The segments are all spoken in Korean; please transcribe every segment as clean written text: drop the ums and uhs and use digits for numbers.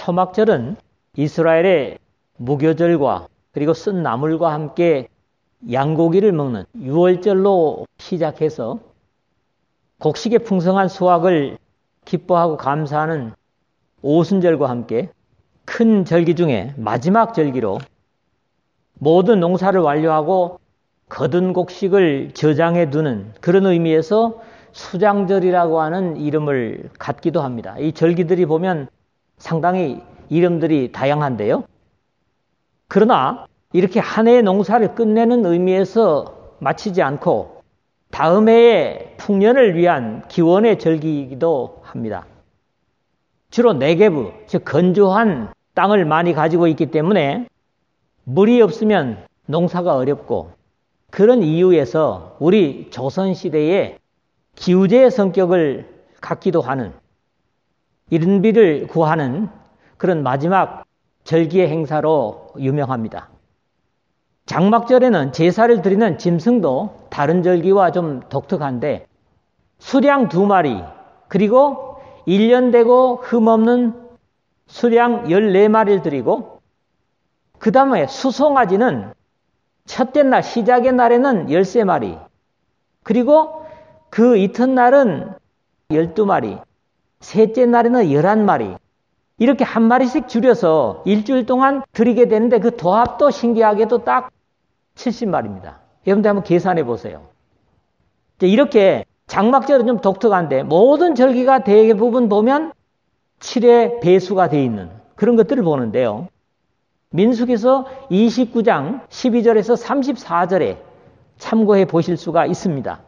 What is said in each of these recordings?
초막절은 이스라엘의 무교절과 그리고 쓴 나물과 함께 양고기를 먹는 유월절로 시작해서 곡식의 풍성한 수확을 기뻐하고 감사하는 오순절과 함께 큰 절기 중에 마지막 절기로 모든 농사를 완료하고 거둔 곡식을 저장해 두는 그런 의미에서 수장절이라고 하는 이름을 갖기도 합니다. 이 절기들이 보면 상당히 이름들이 다양한데요. 그러나 이렇게 한 해의 농사를 끝내는 의미에서 마치지 않고 다음 해의 풍년을 위한 기원의 절기이기도 합니다. 주로 네게브, 즉 건조한 땅을 많이 가지고 있기 때문에 물이 없으면 농사가 어렵고 그런 이유에서 우리 조선시대에 기우제의 성격을 갖기도 하는 이른비를 구하는 그런 마지막 절기의 행사로 유명합니다. 장막절에는 제사를 드리는 짐승도 다른 절기와 좀 독특한데 수량 2마리 그리고 1년 되고 흠없는 수량 14마리를 드리고 그 다음에 수송아지는 첫째 날 시작의 날에는 13마리 그리고 그 이튿날은 12마리 셋째 날에는 11마리 이렇게 한 마리씩 줄여서 일주일 동안 드리게 되는데 그 도합도 신기하게도 딱 70마리입니다. 여러분들 한번 계산해 보세요. 이렇게 장막절은 좀 독특한데 모든 절기가 대부분 보면 7의 배수가 되어 있는 그런 것들을 보는데요. 민수기서 29장 12절에서 34절에 참고해 보실 수가 있습니다.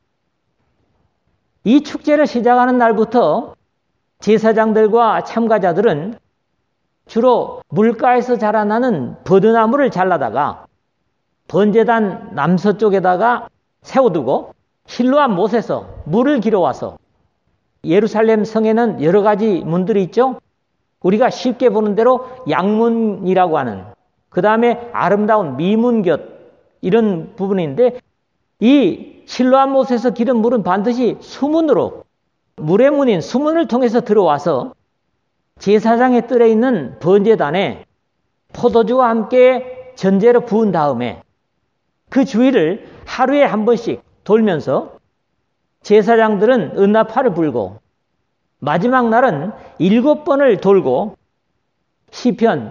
이 축제를 시작하는 날부터 제사장들과 참가자들은 주로 물가에서 자라나는 버드나무를 잘라다가 번제단 남서쪽에다가 세워두고 실로암 못에서 물을 길어와서 예루살렘 성에는 여러 가지 문들이 있죠. 우리가 쉽게 보는 대로 양문이라고 하는 그 다음에 아름다운 미문곁 이런 부분인데 이 실로암 못에서 기른 물은 반드시 수문으로 물의 문인 수문을 통해서 들어와서 제사장의 뜰에 있는 번제단에 포도주와 함께 전제로 부은 다음에 그 주위를 하루에 한 번씩 돌면서 제사장들은 은나팔을 불고 마지막 날은 7번을 돌고 시편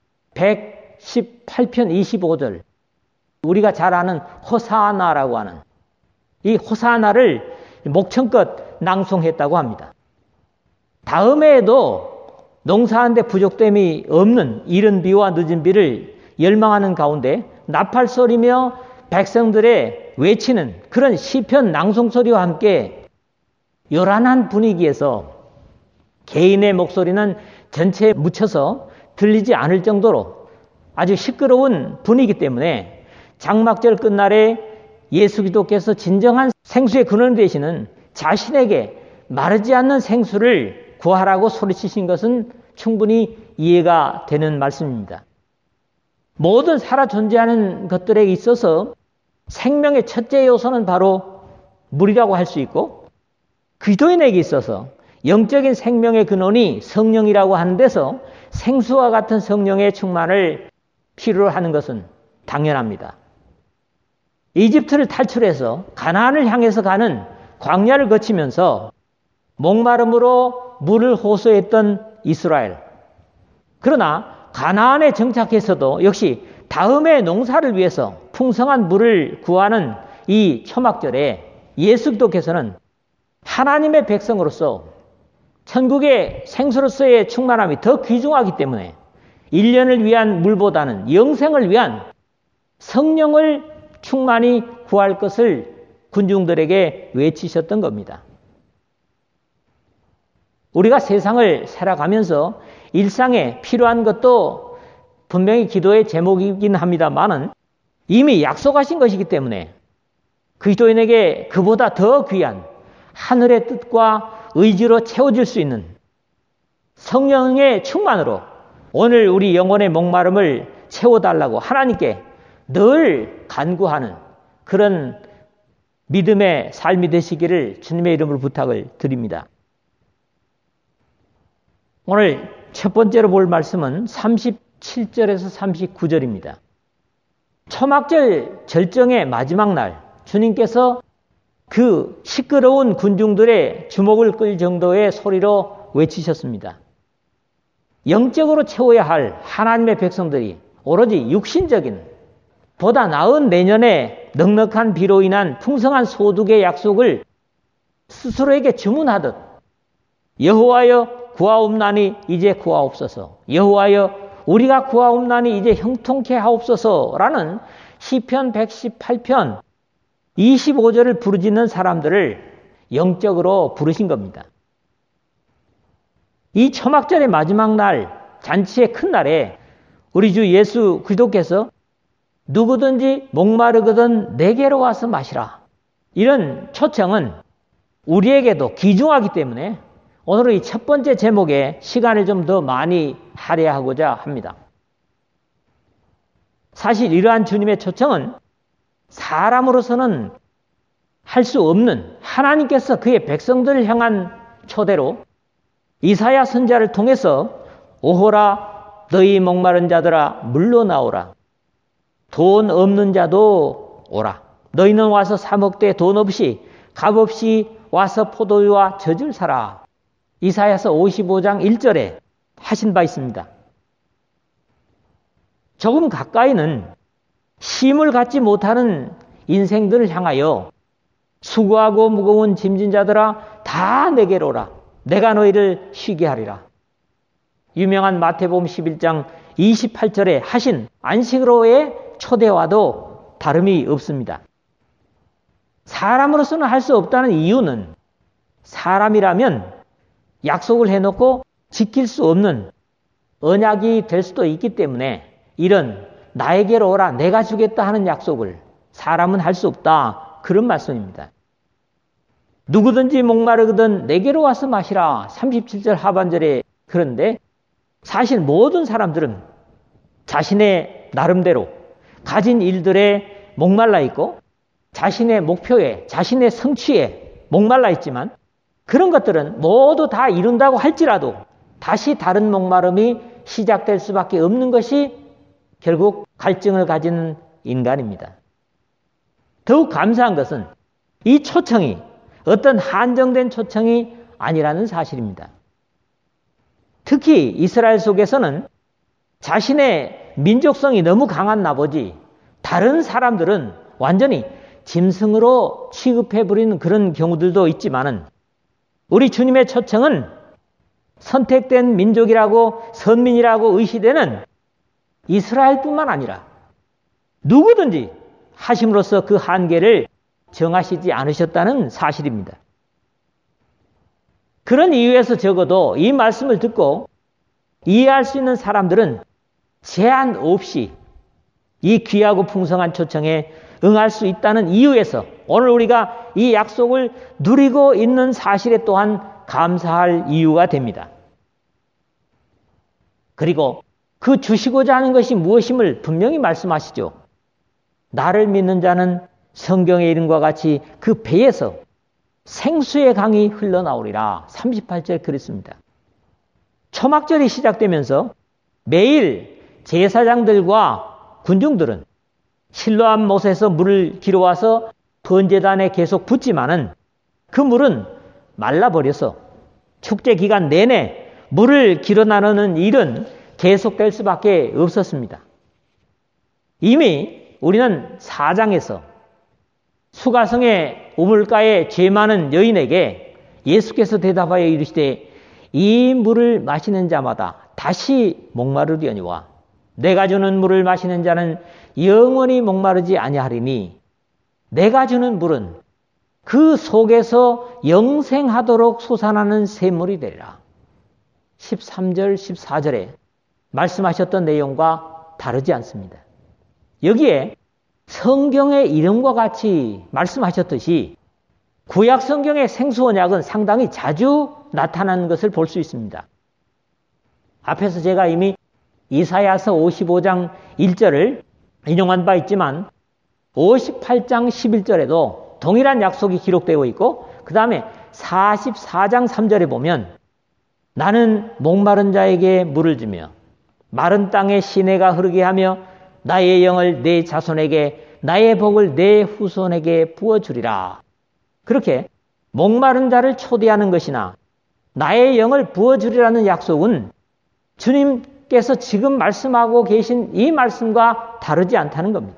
118편 25절 우리가 잘 아는 호사아나라고 하는 이 호사아나를 목청껏 낭송했다고 합니다. 다음 해에도 농사하는데 부족됨이 없는 이른 비와 늦은 비를 열망하는 가운데 나팔소리며 백성들의 외치는 그런 시편 낭송소리와 함께 요란한 분위기에서 개인의 목소리는 전체에 묻혀서 들리지 않을 정도로 아주 시끄러운 분위기 때문에 장막절 끝날에 예수 그리스도께서 진정한 생수의 근원 되시는 자신에게 마르지 않는 생수를 구하라고 소리치신 것은 충분히 이해가 되는 말씀입니다. 모든 살아 존재하는 것들에 있어서 생명의 첫째 요소는 바로 물이라고 할 수 있고 그리스도인에게 있어서 영적인 생명의 근원이 성령이라고 하는 데서 생수와 같은 성령의 충만을 필요로 하는 것은 당연합니다. 이집트를 탈출해서 가나안을 향해서 가는 광야를 거치면서 목마름으로 물을 호소했던 이스라엘. 그러나 가나안에 정착해서도 역시 다음의 농사를 위해서 풍성한 물을 구하는 이 초막절에 예수 그리스도께서는 하나님의 백성으로서 천국의 생수로서의 충만함이 더 귀중하기 때문에 1년을 위한 물보다는 영생을 위한 성령을 충만히 구할 것을 군중들에게 외치셨던 겁니다. 우리가 세상을 살아가면서 일상에 필요한 것도 분명히 기도의 제목이긴 합니다만은 이미 약속하신 것이기 때문에 그리스도인에게 그보다 더 귀한 하늘의 뜻과 의지로 채워질 수 있는 성령의 충만으로 오늘 우리 영혼의 목마름을 채워달라고 하나님께 늘 간구하는 그런 믿음의 삶이 되시기를 주님의 이름으로 부탁을 드립니다. 오늘 첫 번째로 볼 말씀은 37절에서 39절입니다. 초막절 절정의 마지막 날, 주님께서 그 시끄러운 군중들의 주목을 끌 정도의 소리로 외치셨습니다. 영적으로 채워야 할 하나님의 백성들이 오로지 육신적인 보다 나은 내년의 넉넉한 비로 인한 풍성한 소득의 약속을 스스로에게 주문하듯 여호와여 구하옵나니 이제 구하옵소서, 여호와여 우리가 구하옵나니 이제 형통케 하옵소서라는 시편 118편 25절을 부르짖는 사람들을 영적으로 부르신 겁니다. 이 초막절의 마지막 날, 잔치의 큰 날에 우리 주 예수 그리스도께서 누구든지 목마르거든 내게로 와서 마시라, 이런 초청은 우리에게도 귀중하기 때문에 오늘은 이 첫 번째 제목에 시간을 좀 더 많이 할애하고자 합니다. 사실 이러한 주님의 초청은 사람으로서는 할 수 없는 하나님께서 그의 백성들을 향한 초대로 이사야 선지자를 통해서 오호라 너희 목마른 자들아 물러 나오라, 돈 없는 자도 오라, 너희는 와서 사 먹되 돈 없이 값 없이 와서 포도주와 젖을 사라, 이사야서 55장 1절에 하신 바 있습니다. 조금 가까이는 쉼을 갖지 못하는 인생들을 향하여 수고하고 무거운 짐진 자들아 다 내게로 오라, 내가 너희를 쉬게 하리라. 유명한 마태복음 11장 28절에 하신 안식으로의 초대와도 다름이 없습니다. 사람으로서는 할 수 없다는 이유는 사람이라면 약속을 해놓고 지킬 수 없는 언약이 될 수도 있기 때문에 이런 나에게로 오라 내가 주겠다 하는 약속을 사람은 할 수 없다, 그런 말씀입니다. 누구든지 목마르거든 내게로 와서 마시라, 37절 하반절에. 그런데 사실 모든 사람들은 자신의 나름대로 가진 일들에 목말라 있고 자신의 목표에, 자신의 성취에 목말라 있지만 그런 것들은 모두 다 이룬다고 할지라도 다시 다른 목마름이 시작될 수밖에 없는 것이 결국 갈증을 가지는 인간입니다. 더욱 감사한 것은 이 초청이 어떤 한정된 초청이 아니라는 사실입니다. 특히 이스라엘 속에서는 자신의 민족성이 너무 강한 나머지 다른 사람들은 완전히 짐승으로 취급해버리는 그런 경우들도 있지만은 우리 주님의 초청은 선택된 민족이라고 선민이라고 의시되는 이스라엘뿐만 아니라 누구든지 하심으로써 그 한계를 정하시지 않으셨다는 사실입니다. 그런 이유에서 적어도 이 말씀을 듣고 이해할 수 있는 사람들은 제한 없이 이 귀하고 풍성한 초청에 응할 수 있다는 이유에서 오늘 우리가 이 약속을 누리고 있는 사실에 또한 감사할 이유가 됩니다. 그리고 그 주시고자 하는 것이 무엇임을 분명히 말씀하시죠. 나를 믿는 자는 성경의 이름과 같이 그 배에서 생수의 강이 흘러나오리라. 38절 그랬습니다. 초막절이 시작되면서 매일 제사장들과 군중들은 실로암 못에서 물을 길어와서 번제단에 계속 붓지만은 그 물은 말라버려서 축제 기간 내내 물을 길어 나누는 일은 계속될 수밖에 없었습니다. 이미 우리는 4장에서 수가성의 우물가에 죄 많은 여인에게 예수께서 대답하여 이르시되 이 물을 마시는 자마다 다시 목마르려니와 내가 주는 물을 마시는 자는 영원히 목마르지 아니하리니 내가 주는 물은 그 속에서 영생하도록 솟아나는 샘물이 되리라. 13절 14절에 말씀하셨던 내용과 다르지 않습니다. 여기에 성경의 이름과 같이 말씀하셨듯이 구약 성경의 생수언약은 상당히 자주 나타나는 것을 볼 수 있습니다. 앞에서 제가 이미 이사야서 55장 1절을 인용한 바 있지만 58장 11절에도 동일한 약속이 기록되어 있고 그 다음에 44장 3절에 보면 나는 목마른 자에게 물을 주며 마른 땅에 시내가 흐르게 하며 나의 영을 내 자손에게 나의 복을 내 후손에게 부어주리라. 그렇게 목마른 자를 초대하는 것이나 나의 영을 부어주리라는 약속은 주님께서 지금 말씀하고 계신 이 말씀과 다르지 않다는 겁니다.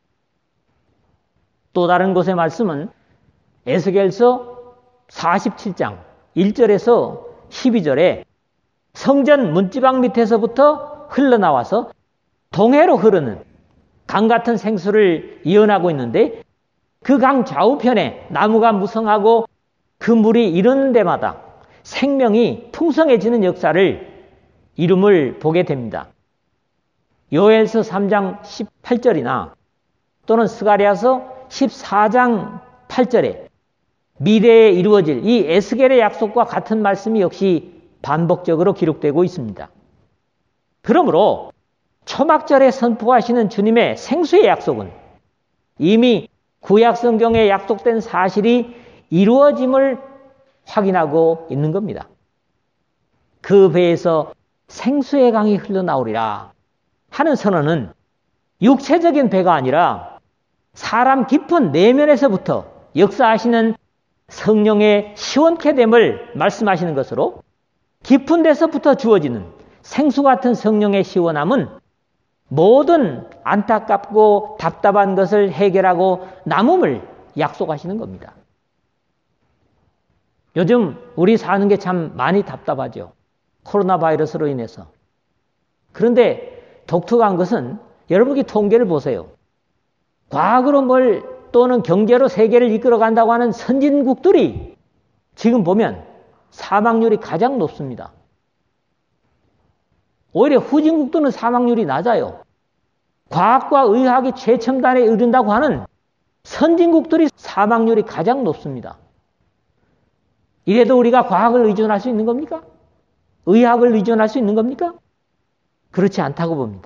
또 다른 곳의 말씀은 에스겔서 47장 1절에서 12절에 성전 문지방 밑에서부터 흘러나와서 동해로 흐르는 강 같은 생수를 예언하고 있는데, 그 강 좌우편에 나무가 무성하고 그 물이 이르는 데마다 생명이 풍성해지는 역사를 이름을 보게 됩니다. 요엘서 3장 18절이나 또는 스가랴서 14장 8절에 미래에 이루어질 이 에스겔의 약속과 같은 말씀이 역시 반복적으로 기록되고 있습니다. 그러므로 초막절에 선포하시는 주님의 생수의 약속은 이미 구약 성경에 약속된 사실이 이루어짐을 확인하고 있는 겁니다. 그 배에서 생수의 강이 흘러나오리라 하는 선언은 육체적인 배가 아니라 사람 깊은 내면에서부터 역사하시는 성령의 시원케 됨을 말씀하시는 것으로, 깊은 데서부터 주어지는 생수 같은 성령의 시원함은 모든 안타깝고 답답한 것을 해결하고 남음을 약속하시는 겁니다. 요즘 우리 사는 게 참 많이 답답하죠. 코로나 바이러스로 인해서. 그런데 독특한 것은 여러분이 통계를 보세요. 과학으로 또는 경제로 세계를 이끌어 간다고 하는 선진국들이 지금 보면 사망률이 가장 높습니다. 오히려 후진국들은 사망률이 낮아요. 과학과 의학이 최첨단에 이른다고 하는 선진국들이 사망률이 가장 높습니다. 이래도 우리가 과학을 의존할 수 있는 겁니까? 의학을 의존할 수 있는 겁니까? 그렇지 않다고 봅니다.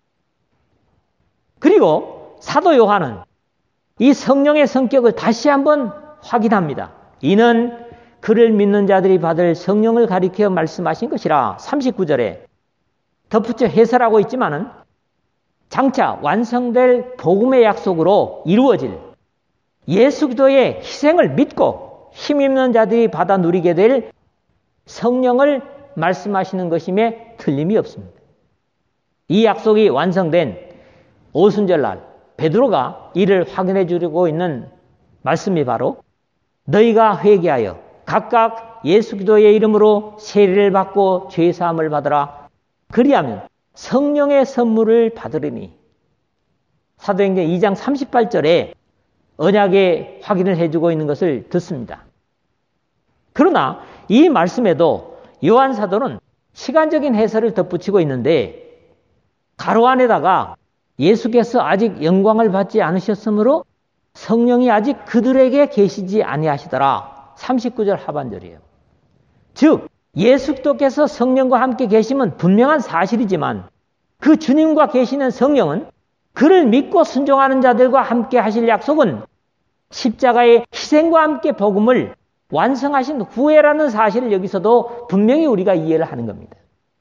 그리고 사도 요한은 이 성령의 성격을 다시 한번 확인합니다. 이는 그를 믿는 자들이 받을 성령을 가리켜 말씀하신 것이라. 39절에 덧붙여 해설하고 있지만은 장차 완성될 복음의 약속으로 이루어질 예수 그리스도의 희생을 믿고 힘입는 자들이 받아 누리게 될 성령을 말씀하시는 것임에 틀림이 없습니다. 이 약속이 완성된 오순절날 베드로가 이를 확인해 주려고 있는 말씀이 바로 너희가 회개하여 각각 예수 그리스도의 이름으로 세례를 받고 죄 사함을 받으라. 그리하면 성령의 선물을 받으리니. 사도행전 2장 38절에 언약의 확인을 해주고 있는 것을 듣습니다. 그러나 이 말씀에도 요한 사도는 시간적인 해설을 덧붙이고 있는데, 가로 안에다가 예수께서 아직 영광을 받지 않으셨으므로 성령이 아직 그들에게 계시지 아니하시더라. 39절 하반절이에요. 즉 예수 그리스도께서 성령과 함께 계시면 분명한 사실이지만 그 주님과 계시는 성령은 그를 믿고 순종하는 자들과 함께 하실 약속은 십자가의 희생과 함께 복음을 완성하신 후에라는 사실을 여기서도 분명히 우리가 이해를 하는 겁니다.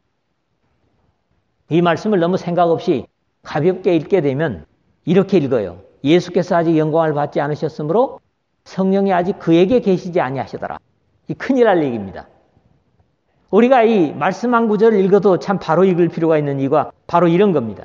이 말씀을 너무 생각 없이 가볍게 읽게 되면 이렇게 읽어요. 예수께서 아직 영광을 받지 않으셨으므로 성령이 아직 그에게 계시지 아니하시더라. 이 큰일 날 얘기입니다. 우리가 이 말씀 한 구절을 읽어도 참 바로 읽을 필요가 있는 이유가 바로 이런 겁니다.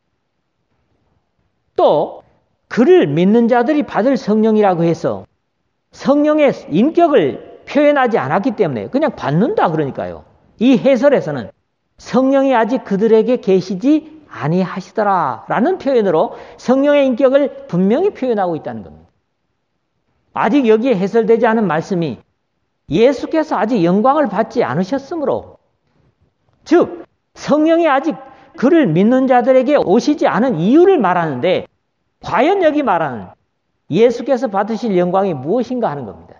또 그를 믿는 자들이 받을 성령이라고 해서 성령의 인격을 표현하지 않았기 때문에 그냥 받는다 그러니까요. 이 해설에서는 성령이 아직 그들에게 계시지 아니하시더라 라는 표현으로 성령의 인격을 분명히 표현하고 있다는 겁니다. 아직 여기에 해설되지 않은 말씀이 예수께서 아직 영광을 받지 않으셨으므로, 즉 성령이 아직 그를 믿는 자들에게 오시지 않은 이유를 말하는데, 과연 여기 말하는 예수께서 받으실 영광이 무엇인가 하는 겁니다.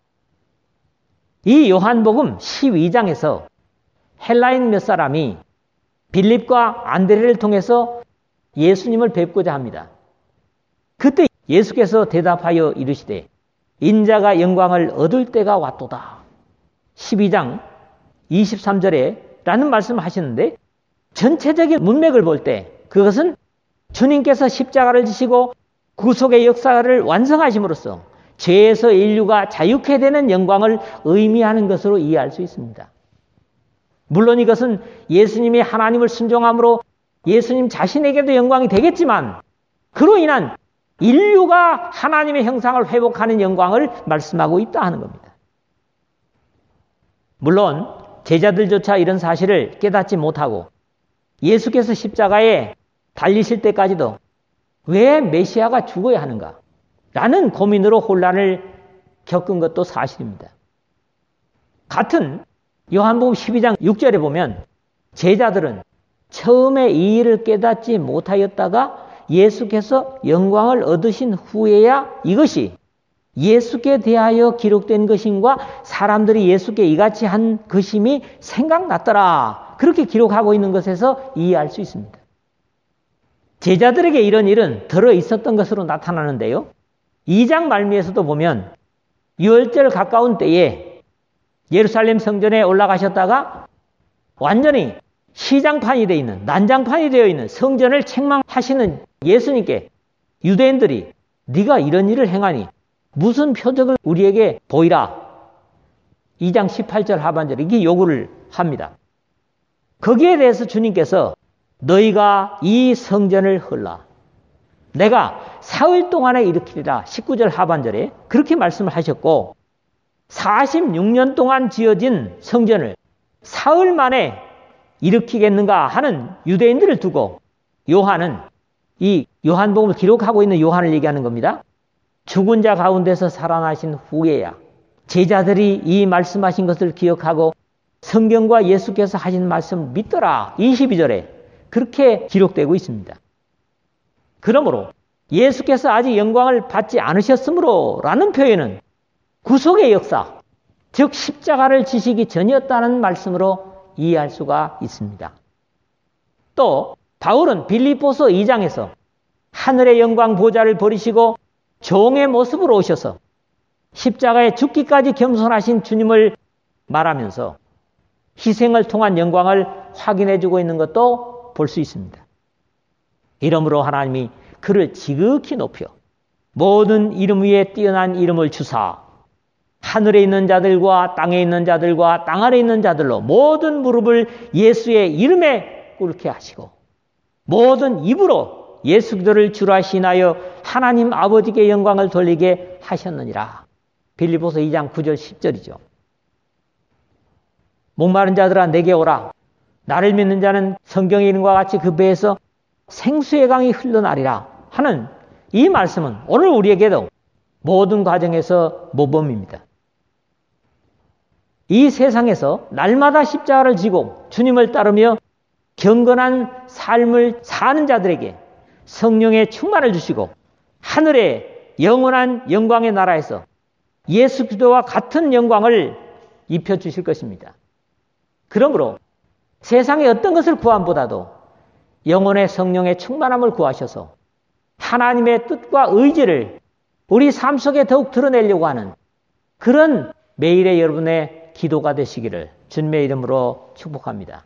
이 요한복음 12장에서 헬라인 몇 사람이 빌립과 안드레를 통해서 예수님을 뵙고자 합니다. 그때 예수께서 대답하여 이르시되 인자가 영광을 얻을 때가 왔도다. 12장 23절에 라는 말씀을 하시는데 전체적인 문맥을 볼 때 그것은 주님께서 십자가를 지시고 구속의 역사를 완성하심으로써 죄에서 인류가 자유케 되는 영광을 의미하는 것으로 이해할 수 있습니다. 물론 이것은 예수님이 하나님을 순종함으로 예수님 자신에게도 영광이 되겠지만 그로 인한 인류가 하나님의 형상을 회복하는 영광을 말씀하고 있다 하는 겁니다. 물론 제자들조차 이런 사실을 깨닫지 못하고 예수께서 십자가에 달리실 때까지도 왜 메시아가 죽어야 하는가? 라는 고민으로 혼란을 겪은 것도 사실입니다. 같은 요한복음 12장 6절에 보면 제자들은 처음에 이 일을 깨닫지 못하였다가 예수께서 영광을 얻으신 후에야 이것이 예수께 대하여 기록된 것임과 사람들이 예수께 이같이 한 것임이 생각났더라. 그렇게 기록하고 있는 것에서 이해할 수 있습니다. 제자들에게 이런 일은 들어 있었던 것으로 나타나는데요. 2장 말미에서도 보면 유월절 가까운 때에 예루살렘 성전에 올라가셨다가 완전히 시장판이 되어 있는, 난장판이 되어 있는 성전을 책망하시는 예수님께 유대인들이 네가 이런 일을 행하니 무슨 표적을 우리에게 보이라. 2장 18절 하반절에 이게 요구를 합니다. 거기에 대해서 주님께서 너희가 이 성전을 헐라. 내가 사흘 동안에 일으키리라. 19절 하반절에 그렇게 말씀을 하셨고 46년 동안 지어진 성전을 사흘 만에 일으키겠는가 하는 유대인들을 두고 요한은 이 요한복음을 기록하고 있는 요한을 얘기하는 겁니다. 죽은 자 가운데서 살아나신 후에야 제자들이 이 말씀하신 것을 기억하고 성경과 예수께서 하신 말씀을 믿더라. 22절에 그렇게 기록되고 있습니다. 그러므로 예수께서 아직 영광을 받지 않으셨으므로 라는 표현은 구속의 역사, 즉 십자가를 지시기 전이었다는 말씀으로 이해할 수가 있습니다. 또 바울은 빌립보서 2장에서 하늘의 영광 보좌를 버리시고 종의 모습으로 오셔서 십자가에 죽기까지 겸손하신 주님을 말하면서 희생을 통한 영광을 확인해주고 있는 것도 볼 수 있습니다. 이러므로 하나님이 그를 지극히 높여 모든 이름 위에 뛰어난 이름을 주사 하늘에 있는 자들과 땅에 있는 자들과 땅 아래 있는 자들로 모든 무릎을 예수의 이름에 꿇게 하시고 모든 입으로 예수 그리스도를 주라 시인하여 하나님 아버지께 영광을 돌리게 하셨느니라. 빌립보서 2장 9절 10절이죠. 목마른 자들아 내게 오라. 나를 믿는 자는 성경의 이름과 같이 그 배에서 생수의 강이 흘러나리라 하는 이 말씀은 오늘 우리에게도 모든 과정에서 모범입니다. 이 세상에서 날마다 십자가를 지고 주님을 따르며 경건한 삶을 사는 자들에게 성령의 충만을 주시고 하늘의 영원한 영광의 나라에서 예수 그리스도와 같은 영광을 입혀주실 것입니다. 그러므로 세상의 어떤 것을 구함보다도 영혼의 성령의 충만함을 구하셔서 하나님의 뜻과 의지를 우리 삶 속에 더욱 드러내려고 하는 그런 매일의 여러분의 기도가 되시기를 주님의 이름으로 축복합니다.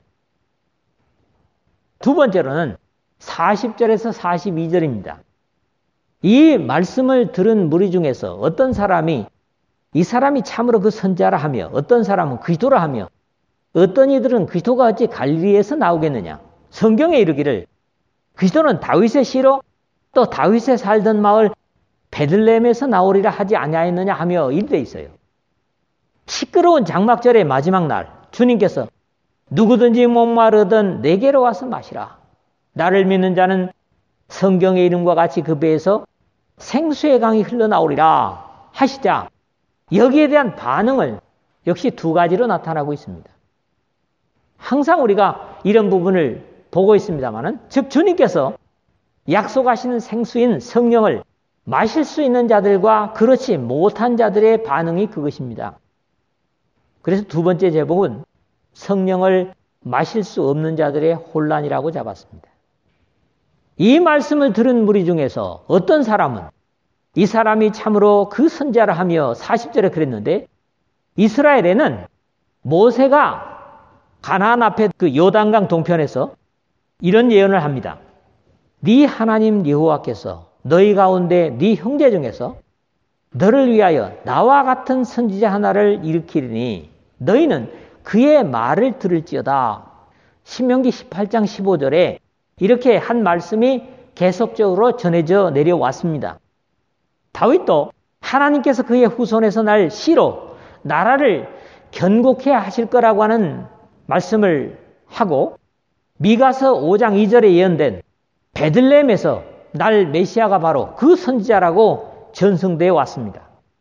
두 번째로는 40절에서 42절입니다. 이 말씀을 들은 무리 중에서 어떤 사람이 이 사람이 참으로 그 선지자라 하며 어떤 사람은 그리스도라 하며 어떤 이들은 그리스도가 어찌 갈릴리에서 나오겠느냐. 성경에 이르기를 그리스도는 다윗의 씨로 또 다윗의 살던 마을 베들레헴에서 나오리라 하지 아니하였느냐 하며 이르되 있어요. 시끄러운 장막절의 마지막 날 주님께서 누구든지 목마르든 내게로 와서 마시라. 나를 믿는 자는 성경의 이름과 같이 그 배에서 생수의 강이 흘러나오리라 하시자 여기에 대한 반응을 역시 두 가지로 나타나고 있습니다. 항상 우리가 이런 부분을 보고 있습니다만은 즉 주님께서 약속하시는 생수인 성령을 마실 수 있는 자들과 그렇지 못한 자들의 반응이 그것입니다. 그래서 두 번째 제목은 성령을 마실 수 없는 자들의 혼란이라고 잡았습니다. 이 말씀을 들은 무리 중에서 어떤 사람은 이 사람이 참으로 그 선지자라 하며 40절에 그랬는데 이스라엘에는 모세가 가나안 앞에 그 요단강 동편에서 이런 예언을 합니다. 네 하나님 여호와께서 너희 가운데 네 형제 중에서 너를 위하여 나와 같은 선지자 하나를 일으키리니 너희는 그의 말을 들을지어다. 신명기 18장 15절에 이렇게 한 말씀이 계속적으로 전해져 내려왔습니다. 다윗도 하나님께서 그의 후손에서 날 씨로 나라를 견고케 하실 거라고 하는 말씀을 하고 미가서 5장 2절에 예언된 베들레헴에서 날 메시아가 바로 그 선지자라고 전승되어 왔습니다.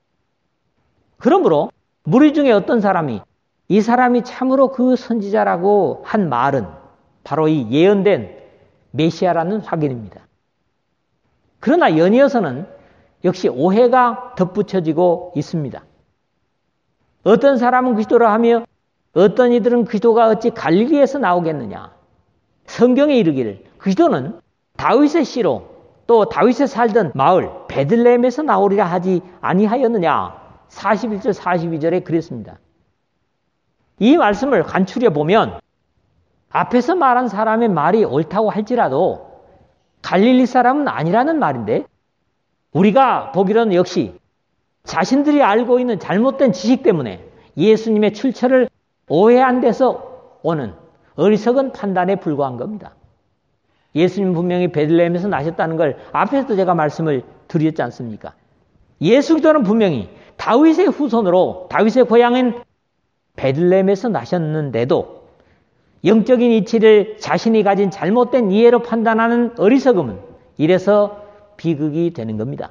그러므로 무리 중에 어떤 사람이 이 사람이 참으로 그 선지자라고 한 말은 바로 이 예언된 메시아라는 확인입니다. 그러나 연이어서는 역시 오해가 덧붙여지고 있습니다. 어떤 사람은 그리스도라 하며 어떤 이들은 그리스도가 어찌 갈릴리에서 나오겠느냐. 성경에 이르기를 그리스도는 다윗의 씨로 또 다윗의 살던 마을 베들레헴에서 나오리라 하지 아니하였느냐. 41절 42절에 그랬습니다. 이 말씀을 간추려 보면 앞에서 말한 사람의 말이 옳다고 할지라도 갈릴리 사람은 아니라는 말인데 우리가 보기로는 역시 자신들이 알고 있는 잘못된 지식 때문에 예수님의 출처를 오해한 데서 오는 어리석은 판단에 불과한 겁니다. 예수님 분명히 베들레헴에서 나셨다는 걸 앞에서도 제가 말씀을 드렸지 않습니까? 예수 그리스도는 분명히 다윗의 후손으로 다윗의 고향인 베들레헴에서 나셨는데도 영적인 이치를 자신이 가진 잘못된 이해로 판단하는 어리석음은 이래서 비극이 되는 겁니다.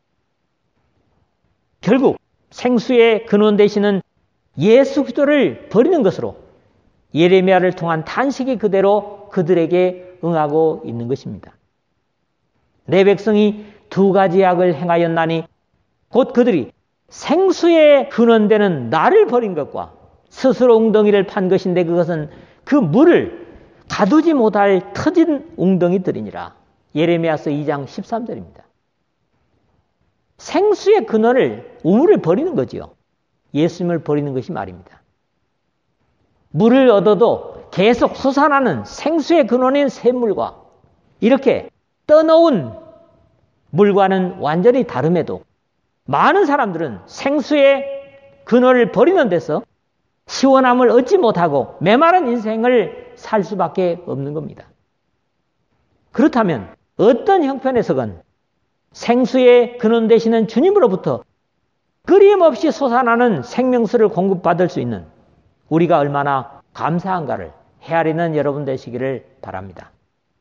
결국 생수의 근원 되시는 예수 그리스도를 버리는 것으로 예레미야를 통한 탄식이 그대로 그들에게 응하고 있는 것입니다. 내 백성이 두 가지 악을 행하였나니 곧 그들이 생수의 근원되는 나를 버린 것과 스스로 웅덩이를 판 것인데 그것은 그 물을 가두지 못할 터진 웅덩이들이니라. 예레미야서 2장 13절입니다. 생수의 근원을 우물을 버리는 거지요. 예수님을 버리는 것이 말입니다. 물을 얻어도 계속 솟아나는 생수의 근원인 샘물과 이렇게 떠놓은 물과는 완전히 다름에도 많은 사람들은 생수의 근원을 버리는 데서 시원함을 얻지 못하고 메마른 인생을 살 수밖에 없는 겁니다. 그렇다면 어떤 형편에서건 생수의 근원 되시는 주님으로부터 끊임없이 솟아나는 생명수를 공급받을 수 있는 우리가 얼마나 감사한가를 헤아리는 여러분 되시기를 바랍니다.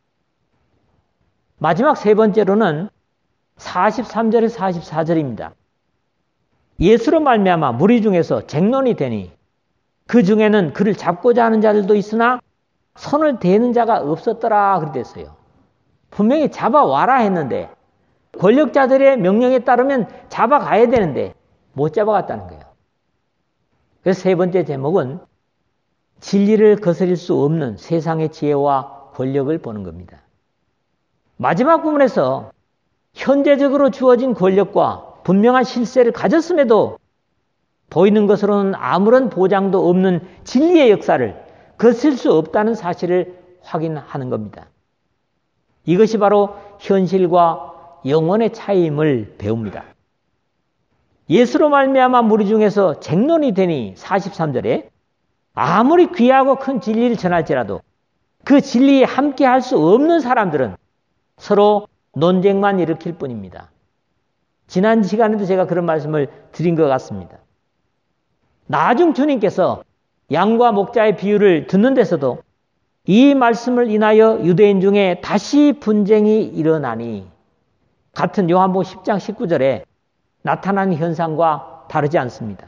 마지막 세 번째로는 43절에서 44절입니다. 예수로 말미암아 무리 중에서 쟁론이 되니 그 중에는 그를 잡고자 하는 자들도 있으나 손을 대는 자가 없었더라 그랬어요. 분명히 잡아와라 했는데 권력자들의 명령에 따르면 잡아가야 되는데 못 잡아갔다는 거예요. 그래서 세 번째 제목은 진리를 거스릴 수 없는 세상의 지혜와 권력을 보는 겁니다. 마지막 부분에서 현재적으로 주어진 권력과 분명한 실세를 가졌음에도 보이는 것으로는 아무런 보장도 없는 진리의 역사를 거슬 수 없다는 사실을 확인하는 겁니다. 이것이 바로 현실과 영혼의 차이임을 배웁니다. 예수로 말미암아 무리 중에서 쟁론이 되니 43절에 아무리 귀하고 큰 진리를 전할지라도 그 진리에 함께 할 수 없는 사람들은 서로 논쟁만 일으킬 뿐입니다. 지난 시간에도 제가 그런 말씀을 드린 것 같습니다. 나중 주님께서 양과 목자의 비유를 듣는 데서도 이 말씀을 인하여 유대인 중에 다시 분쟁이 일어나니 같은 요한복음 10장 19절에 나타난 현상과 다르지 않습니다.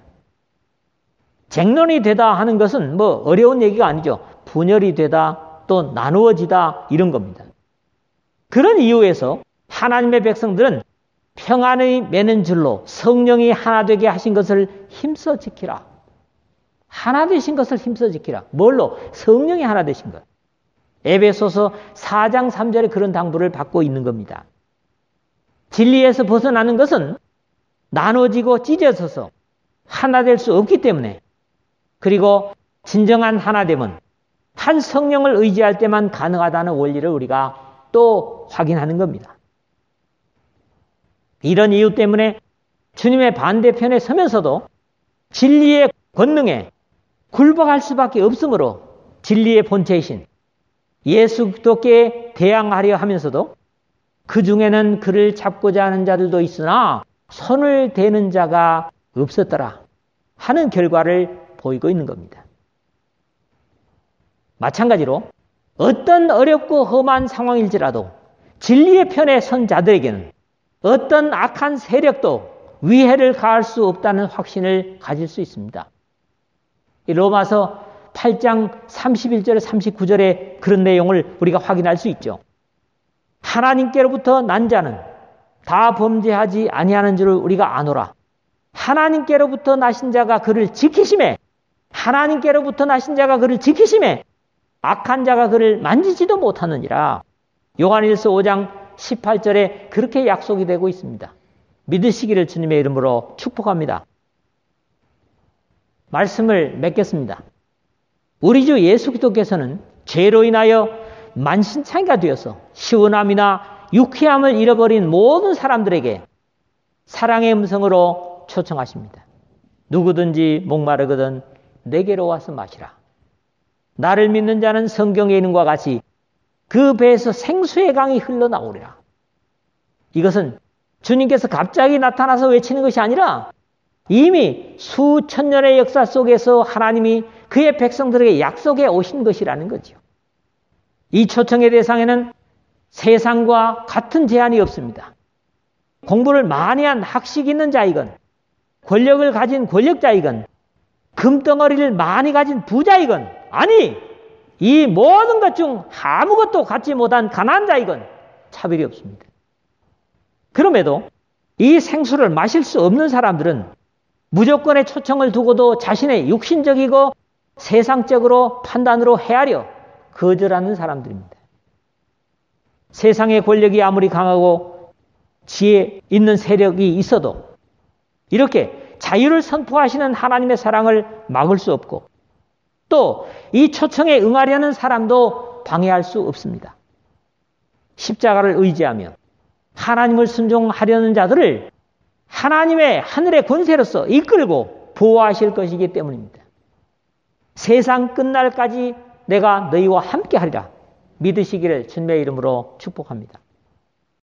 쟁론이 되다 하는 것은 뭐 어려운 얘기가 아니죠. 분열이 되다 또 나누어지다 이런 겁니다. 그런 이유에서 하나님의 백성들은 평안의 매는 줄로 성령이 하나 되게 하신 것을 힘써 지키라. 하나 되신 것을 힘써 지키라. 뭘로? 성령이 하나 되신 것. 에베소서 4장 3절에 그런 당부를 받고 있는 겁니다. 진리에서 벗어나는 것은 나눠지고 찢어져서 하나 될 수 없기 때문에 그리고 진정한 하나됨은 한 성령을 의지할 때만 가능하다는 원리를 우리가 또 확인하는 겁니다. 이런 이유 때문에 주님의 반대편에 서면서도 진리의 권능에 굴복할 수밖에 없으므로 진리의 본체이신 예수 그리스도께 대항하려 하면서도 그 중에는 그를 잡고자 하는 자들도 있으나 손을 대는 자가 없었더라 하는 결과를 보이고 있는 겁니다. 마찬가지로 어떤 어렵고 험한 상황일지라도 진리의 편에 선 자들에게는 어떤 악한 세력도 위해를 가할 수 없다는 확신을 가질 수 있습니다. 로마서 8장 31절에 39절에 그런 내용을 우리가 확인할 수 있죠. 하나님께로부터 난 자는 다 범죄하지 아니하는 줄을 우리가 아노라. 하나님께로부터 나신 자가 그를 지키심에, 하나님께로부터 나신 자가 그를 지키심에 악한 자가 그를 만지지도 못하느니라. 요한일서 5장 18절에 그렇게 약속이 되고 있습니다. 믿으시기를 주님의 이름으로 축복합니다. 말씀을 맺겠습니다. 우리 주 예수 그리스도께서는 죄로 인하여 만신창이가 되어서 시원함이나 유쾌함을 잃어버린 모든 사람들에게 사랑의 음성으로 초청하십니다. 누구든지 목마르거든 내게로 와서 마시라. 나를 믿는 자는 성경에 있는 것과 같이 그 배에서 생수의 강이 흘러나오리라. 이것은 주님께서 갑자기 나타나서 외치는 것이 아니라 이미 수천 년의 역사 속에서 하나님이 그의 백성들에게 약속해 오신 것이라는 거죠. 이 초청의 대상에는 세상과 같은 제한이 없습니다. 공부를 많이 한 학식 있는 자이건, 권력을 가진 권력자이건, 금덩어리를 많이 가진 부자이건, 아니 이 모든 것 중 아무것도 갖지 못한 가난한 자이건 차별이 없습니다. 그럼에도 이 생수를 마실 수 없는 사람들은 무조건의 초청을 두고도 자신의 육신적이고 세상적으로 판단으로 헤아려 거절하는 사람들입니다. 세상의 권력이 아무리 강하고 지혜 있는 세력이 있어도 이렇게 자유를 선포하시는 하나님의 사랑을 막을 수 없고 또 이 초청에 응하려는 사람도 방해할 수 없습니다. 십자가를 의지하며 하나님을 순종하려는 자들을 하나님의 하늘의 권세로서 이끌고 보호하실 것이기 때문입니다. 세상 끝날까지 내가 너희와 함께 하리라. 믿으시기를 주님의 이름으로 축복합니다.